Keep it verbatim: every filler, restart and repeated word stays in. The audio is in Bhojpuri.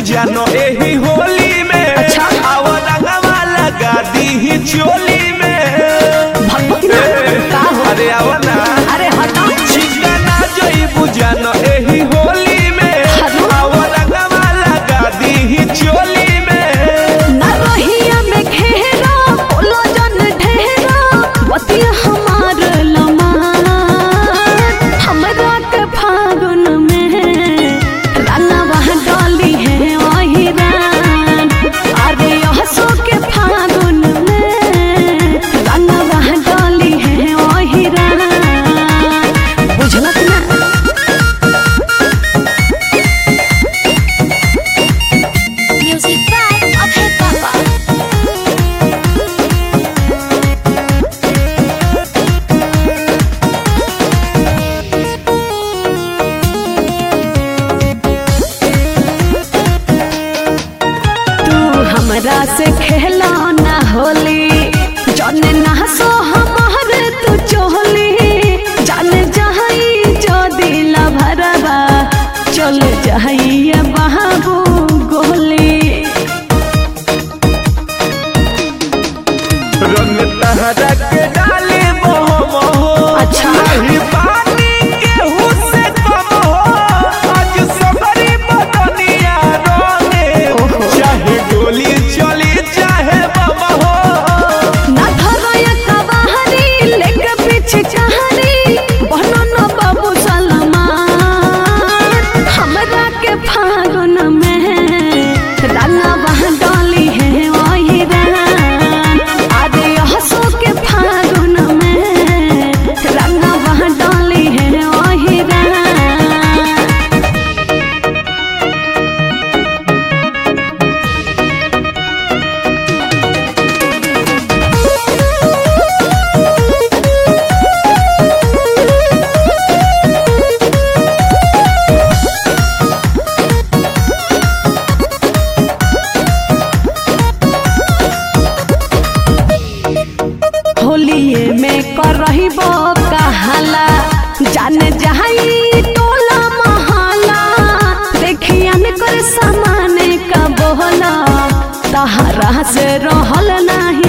बुझानो एही होली में। अच्छा आवा रंगवा लगा दी चोली में। अरे आवा ना, अरे हटा चिकना जोई बुझानो एही होली में। आवा रंगवा लगा दी चोली में। ना रहिया में घेरा बोलो जन ढेरा बतिया हमार लमान हमरा के फागुन में रंगवा डाली है वही रान। अरे हंसो के फागुन में रंगवा डाली है वही रान। बुझलत ना म्यूजिक बाय अभय पापा। तू हमरा से खेला ना होली जाने ना सो हमारे तू चोली जाने जहाई जो दिला भरवा चल जाइए बाबू गोली। रंग तहरा के डाले मोह मोह। अच्छा नहीं पानी केहू से कम हो। आज सबरी बदनिया रोने। चाहे गोली चली चाहे बम हो। ना धरया कबाहरी लेके पीछे कहानी बनो न बाबू सलमान। हमरा के फागुन में रंगवा डाली है वही रान। अरे हंसो के फागुन में रंगवा डाली है वही रान। होलिये में कर रही बो कहाला जाने जहाई टोला महाला। देखिया में कर सामान का बोला तहरा से रहल नहीं